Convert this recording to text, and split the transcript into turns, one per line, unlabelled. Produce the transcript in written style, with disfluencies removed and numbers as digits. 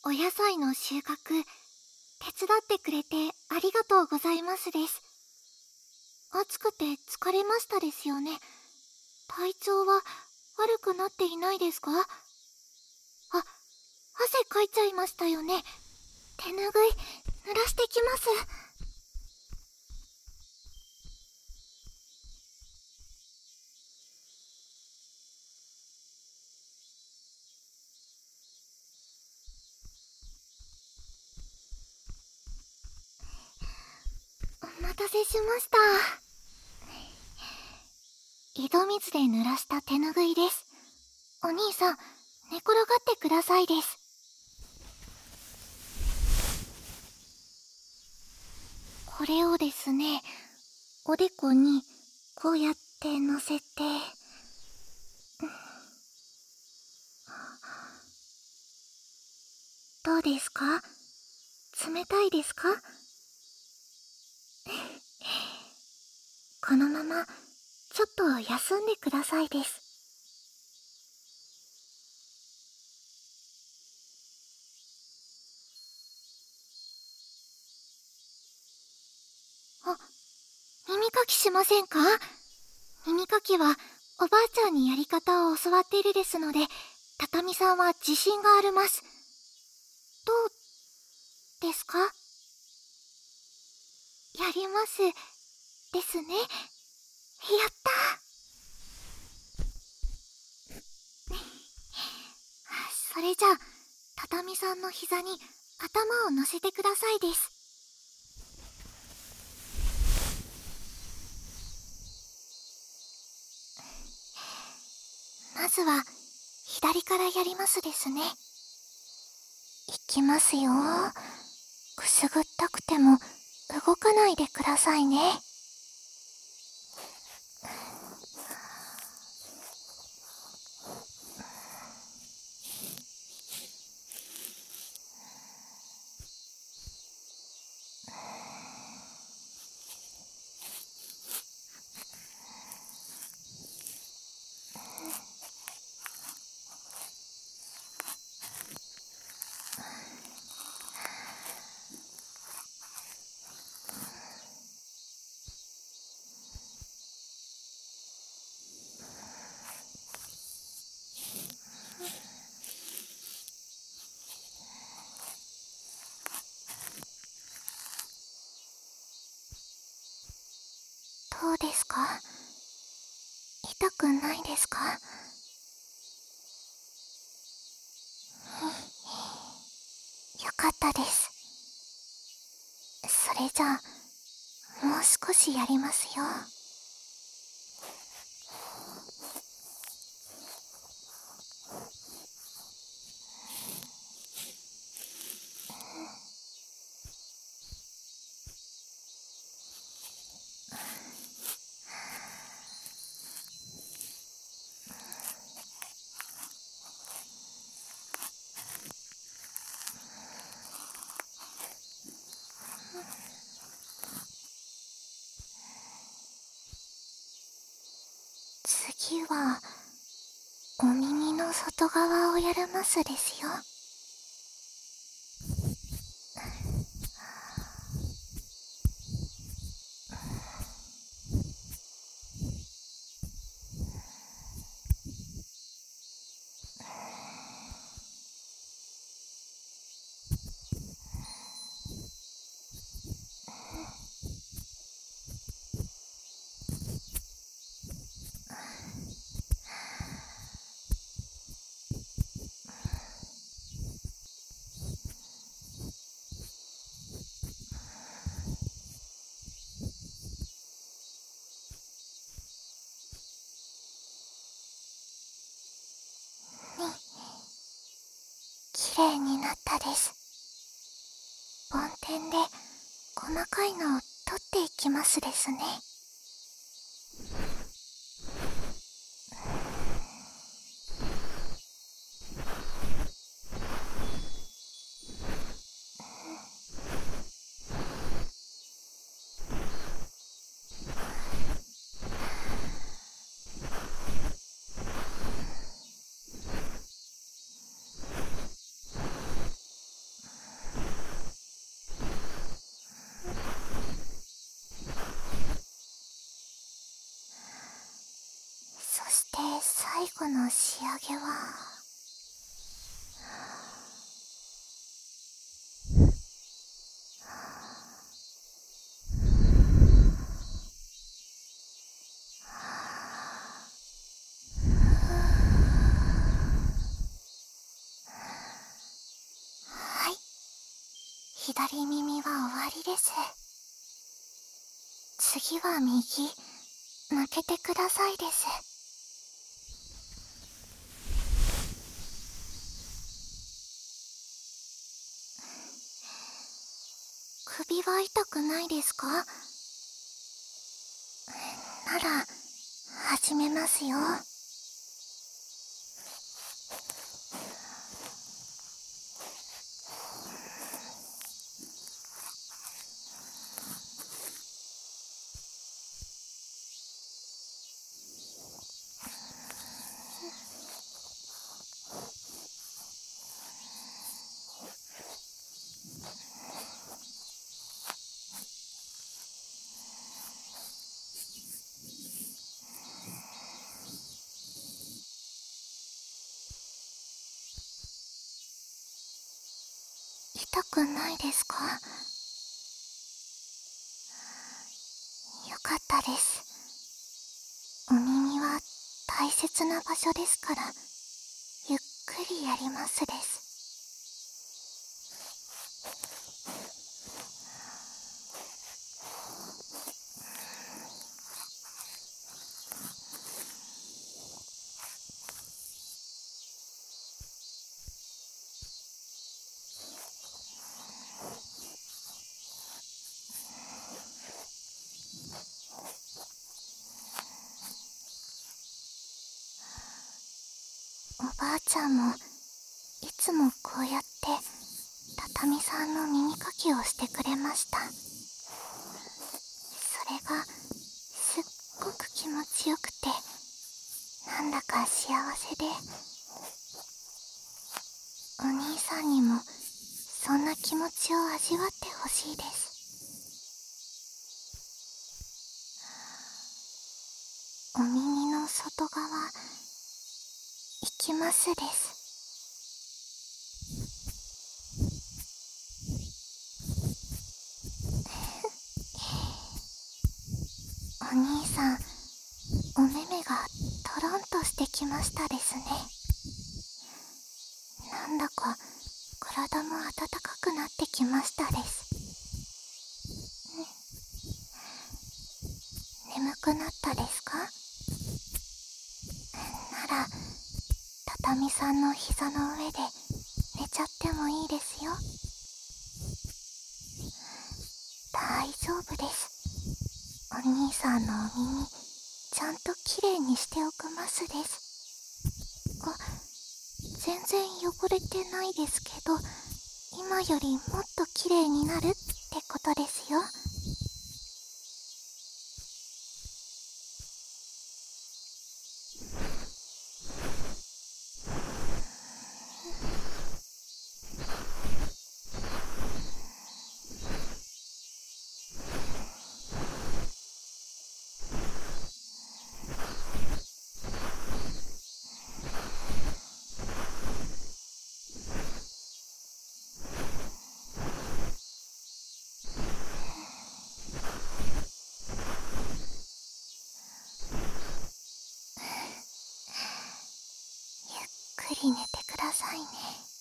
お野菜の収穫、手伝ってくれてありがとうございますです。暑くて疲れましたですよね。体調は悪くなっていないですか？汗かいちゃいましたよね。手ぬぐい濡らしてきます。お待たせしました。井戸水で濡らした手ぬぐいです。お兄さん、寝転がってくださいです。これをですね、おでこにこうやって乗せて、どうですか？冷たいですか？このままちょっと休んでくださいです。耳かきしませんか？耳かきはおばあちゃんにやり方を教わっているですので、畳さんは自信があります。どうですか？やりますですね。やったー。それじゃあ、畳さんの膝に頭を乗せてくださいです。まずは左からやりますですね。いきますよ。くすぐったくても動かないでくださいね。どうですか？痛くないですか？よかったです。それじゃあ、もう少しやりますよ。次は、お耳の外側をやりますですよ。きれいになったです。梵天で細かいのを取っていきますですね。 の仕上げははい、左耳は終わりです。次は右、抜けてくださいです。首は痛くないですか？なら始めますよ。痛くないですか？よかったです。お耳は大切な場所ですから、ゆっくりやりますです。おばあちゃんもいつもこうやって畳さんの耳かきをしてくれました。それがすっごく気持ちよくて、なんだか幸せで、お兄さんにもそんな気持ちを味わってほしいです。お耳の外側行きますです。お兄さん、お目目がトロンとしてきましたですね。なんだか体も温かくなってきましたです。眠くなったですか？なら畳さんの膝の上で寝ちゃってもいいですよ。大丈夫です。お兄さんのお耳ちゃんときれいにしておくますです。あ、全然汚れてないですけど、今よりもっときれいになるってことですよ。ゆっくり寝てくださいね。